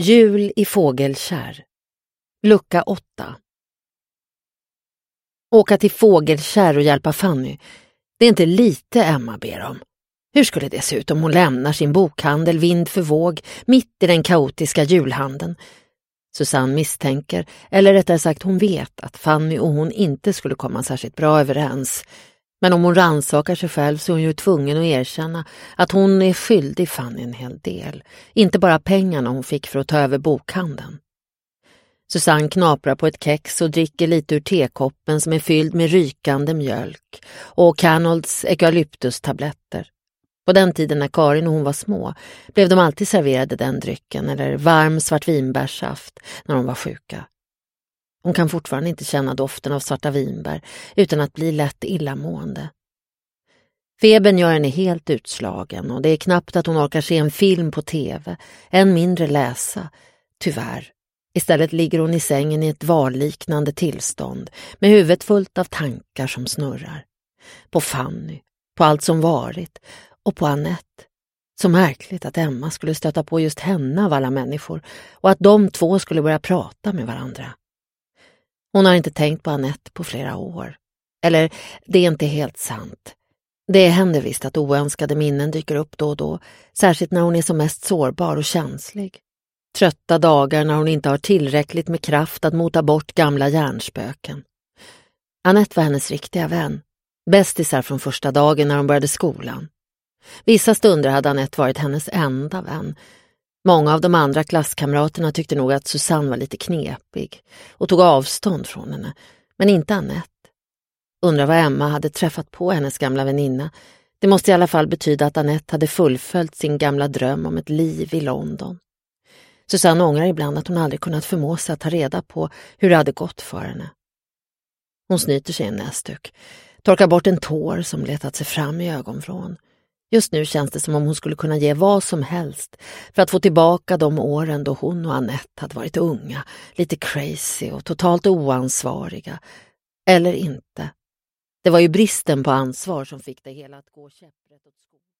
Jul i Fågelkärr. Lucka 8. Åka till Fågelkärr och hjälpa Fanny. Det är inte lite Emma ber om. Hur skulle det se ut om hon lämnar sin bokhandel vind för våg mitt i den kaotiska julhandeln? Susanne misstänker, eller rättare sagt hon vet att Fanny och hon inte skulle komma särskilt bra överens. Men om hon rannsakar sig själv så är hon ju tvungen att erkänna att hon är skyldig Fanny en hel del. Inte bara pengarna hon fick för att ta över bokhandeln. Susanne knaprar på ett kex och dricker lite ur tekoppen som är fylld med rykande mjölk och Canolds eukalyptustabletter. På den tiden när Karin och hon var små blev de alltid serverade den drycken eller varm svartvinbärssaft när de var sjuka. Hon kan fortfarande inte känna doften av svarta vinbär utan att bli lätt illamående. Febern gör henne helt utslagen och det är knappt att hon orkar se en film på tv, än mindre läsa, tyvärr. Istället ligger hon i sängen i ett varliknande tillstånd med huvudet fullt av tankar som snurrar. På Fanny, på allt som varit och på Annette. Så märkligt att Emma skulle stöta på just henne av alla människor och att de två skulle börja prata med varandra. Hon har inte tänkt på Annette på flera år. Eller, det är inte helt sant. Det händer visst att oönskade minnen dyker upp då och då, särskilt när hon är som mest sårbar och känslig. Trötta dagar när hon inte har tillräckligt med kraft att mota bort gamla hjärnspöken. Annette var hennes riktiga vän. Bästisar från första dagen när de började skolan. Vissa stunder hade Annette varit hennes enda vän. Många av de andra klasskamraterna tyckte nog att Susanne var lite knepig och tog avstånd från henne, men inte Annette. Undrar vad Emma hade träffat på hennes gamla väninna. Det måste i alla fall betyda att Annette hade fullföljt sin gamla dröm om ett liv i London. Susanne ångrar ibland att hon aldrig kunnat förmå sig att ta reda på hur det hade gått för henne. Hon snyter sig en näsduk, torkar bort en tår som letat sig fram i ögonvrån. Just nu känns det som om hon skulle kunna ge vad som helst för att få tillbaka de åren då hon och Annette hade varit unga, lite crazy och totalt oansvariga. Eller inte. Det var ju bristen på ansvar som fick det hela att gå käpprätt åt skogen.